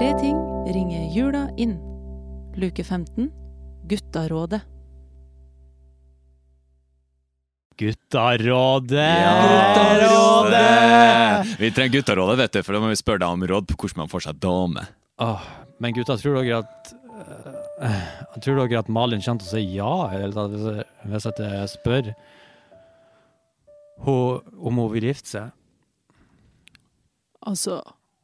3 ting ringer jula inn. Luke 15. Guttarådet. Guttarådet! Vi trenger guttarådet, vet du, for da må vi spørre deg om råd på hvordan man får seg dame. Men gutta, tror dere at Malin kommer til å si ja, eller hvis jeg spør om hun vil gifte seg? Altså...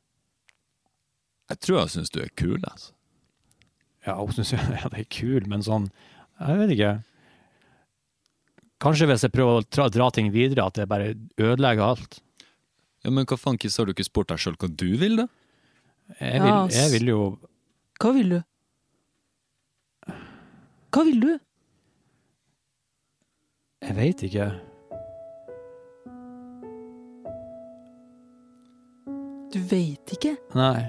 Jeg tror jeg synes du er kul, altså. Ja, hun synes jo det er kul, men sånn, jeg vet ikke. Kanskje hvis jeg prøver å dra ting videre, at det bare ødelegger alt. Ja, men hva fankis har du ikke spurt deg selv hva du vil da? Jeg vil jo... Hva vil du? Hva vil du? Jeg vet ikke. Du vet ikke? Nei.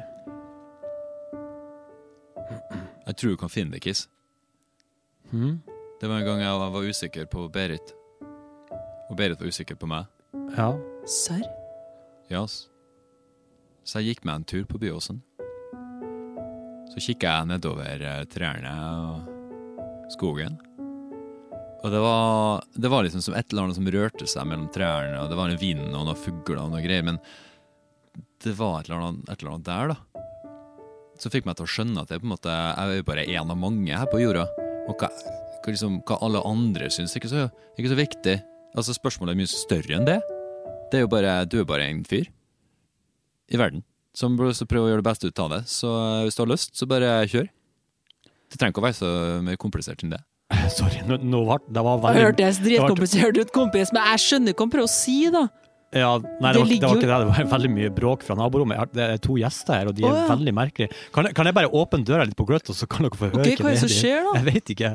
Jeg tror du kan finne det, Kiss. Det var en gang jeg var usikker på Berit. Og Berit var usikker på meg. Ja. Serr? Ja, så jeg gikk med en tur på Byåsen. Så kikket jeg nedover trærne og skogen. Og det var liksom som et eller annet som rørte seg mellom trærne, og det var en vind og noen fugler og noe greier, men det var et eller annet der da. Så fikk meg til å skjønne at jeg på en måte jeg er bare en av mange her på jorda, og hva alle andre synes ikke så viktig. Altså spørsmålet er mye større enn det. Det er jo bare, du er bare en fyr i verden som prøver å gjøre det beste ut av det. Så hvis du har lyst, så bare kjør. Det trenger ikke å være så mye komplisert enn det. Sorry, det var veldig... Jeg hørte jeg dritkomplisert ut, kompis, men jeg skjønner ikke hva han prøver å si da. Ja, nei, det var ikke det. Det var veldig mye bråk fra naborommet. Det er 2 gjester her, og de er veldig merkelige. Kan jeg bare åpne døra litt på gløtt, og så kan dere få høre hva er det som skjer da? Jeg vet ikke.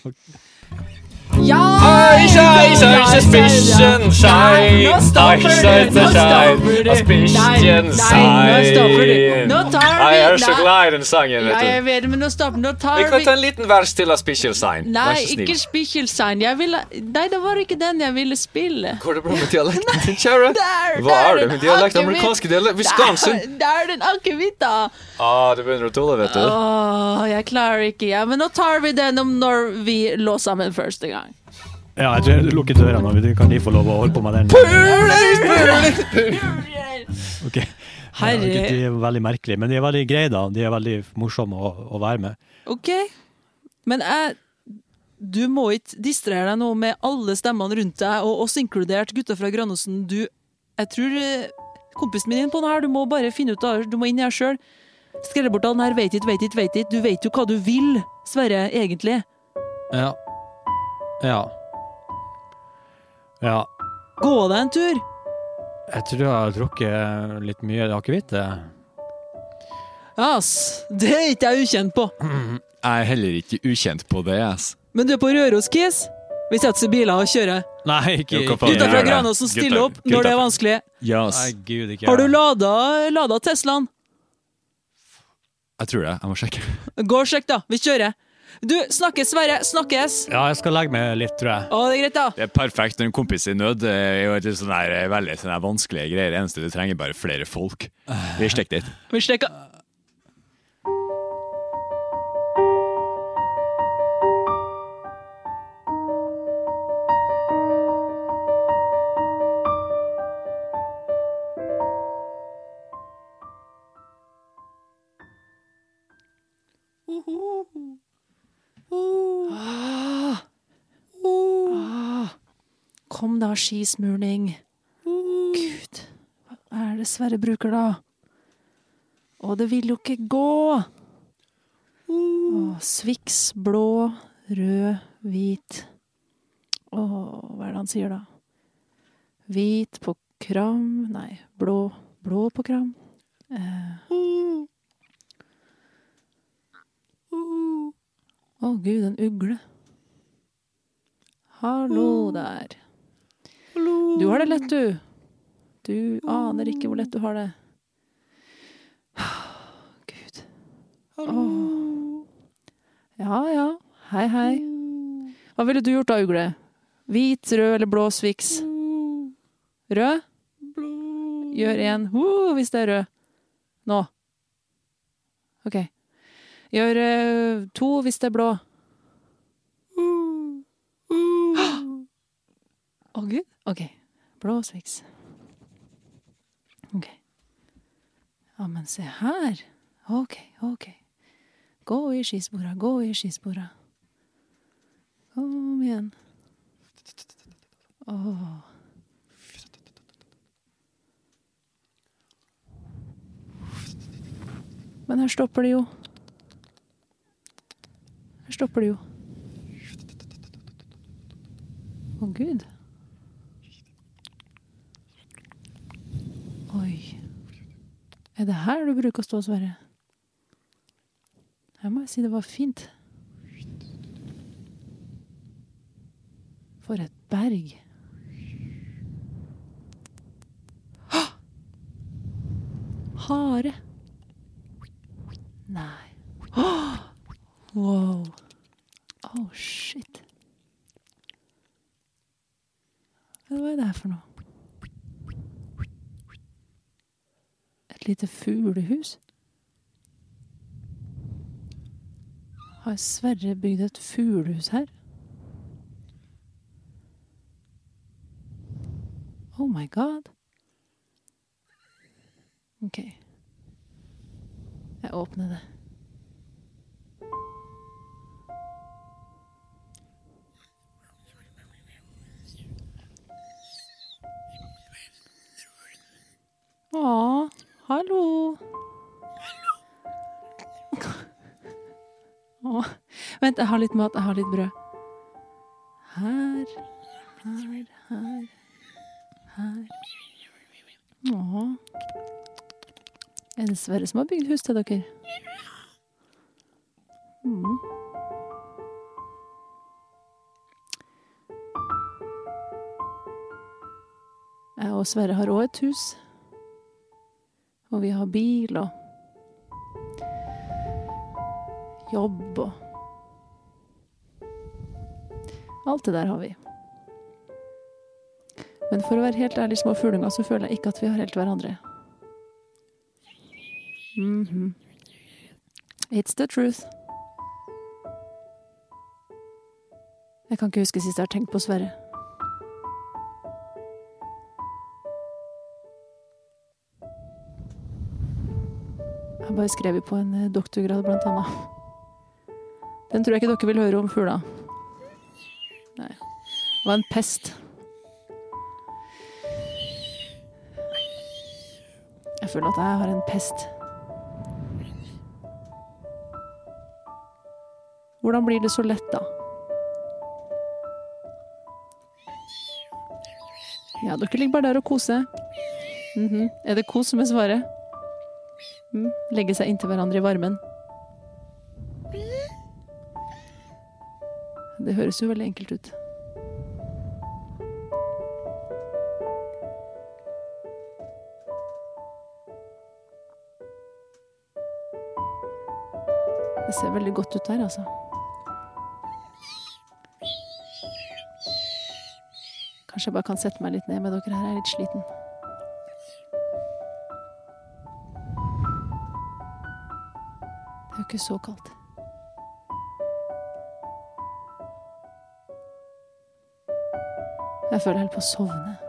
Ja! Suspicion shine. Nå stopper Nå tar vi... Jeg er så glad i den sangen, vet du. Ja, jeg vet det, men nå stopper. Nå tar Vi kan ta en liten vers til av Special Sign. Nei, ikke Special Sign. Nei, det var ikke den jeg ville spille. Går det bra med dialekten din, Kjære? Hva er det med dialekt? Amerikanske dialekt? Wisconsin? Det er den akevita. Det begynner å tåle, vet du. Jeg klarer ikke. Ja, men nå tar vi den om når vi lå sammen første gang. Ja, jeg tror jeg lukker døra nå. Kan de få lov å holde på med den? Ok. Herre. De er veldig merkelige, men de er veldig greie da. De er veldig morsomme å være med. Ok. Men du må ikke distrahere deg nå med alle stemmene rundt deg, og oss inkludert gutta fra Granåsen. Jeg tror kompisen min er på den her, du må bare finne ut av, du må inn i her selv. Skrelle bort den her, vet ikke. Du vet jo hva du vil, Sverre, egentlig. Ja. Gå deg en tur. Jeg tror jeg har drukket litt mye akevitt. Det er ikke jeg ukjent på. Jeg er heller ikke ukjent på det, ass. Men du er på Røros, Kiss? Vi setter oss i biler og kjører. Nei, ikke. Gutta fra Granåsen stiller opp når det er vanskelig. Yes. Nei, Gud, ikke. Har du ladet Teslaen? Jeg tror det, jeg må sjekke. Gå og sjekk da, vi kjører. Du, snakkes Sverre, snakkes. Ja, jeg skal legge meg litt, tror jeg. Det er greit da. Det er perfekt når en kompis i nød er jo et veldig vanskelige greier. Det eneste du trenger bare flere folk. Vi stekker dit. Vi stekker. Kom da, skismurning. Gud, hva er det Sverre bruker da? Det vil jo ikke gå. Sviks, blå, rød, hvit. Hva er det han sier da? Hvit på kram. Nei, blå på kram. Gud, en ugle. Hallo der. Du har det lett, du. Du aner ikke hvor lett du har det. Gud. Ja. Hei. Hva ville du gjort da, ugle? Hvit, rød eller blå sviks? Rød? Gjør en hvis det er rød. Nå. Ok. Gjør 2 hvis det er blå. Å, Gud. Ok. Blå sviks. Ok. Ja, men se her. Ok. Gå i skispora. Kom igjen. Åh. Men her stopper det jo. Å, Gud. Oi. Er det her du bruker å stå, Sverre? Her må jeg si det var fint. For et berg. Hare. Nei. Wow. Oh, shit. Hva er det her for noe? Et lite fuglehus? Har Sverre bygd et fuglehus her? Oh my god. Ok. Jeg åpner det. Åh, hallo. Åh, vent, jeg har litt mat, jeg har litt brød. Her. Åh. Er det Sverre som har bygd hus til dere? Jeg og Sverre har også et hus. Og vi har bil og jobb og alt det der har vi. Men for å være helt ærlig små fuglunger, så føler jeg ikke at vi har helt hverandre. It's the truth. Jeg kan ikke huske sist jeg har tenkt på Sverre. Jeg har bare skrevet på en doktorgrad blant annet. Den tror jeg ikke dere vil høre om fugler. Nei. Det var en pest. Jeg føler at jeg har en pest. Hvordan blir det så lett da? Ja, dere ligger bare der og koser. Er det kos som er svaret? Legge seg inntil hverandre i varmen. Det høres jo veldig enkelt ut. Det ser veldig godt ut der, altså. Kanskje jeg bare kan sette meg litt ned med dere her, jeg er litt sliten. Det er jo ikke så kaldt. Jeg føler helt på å sovne.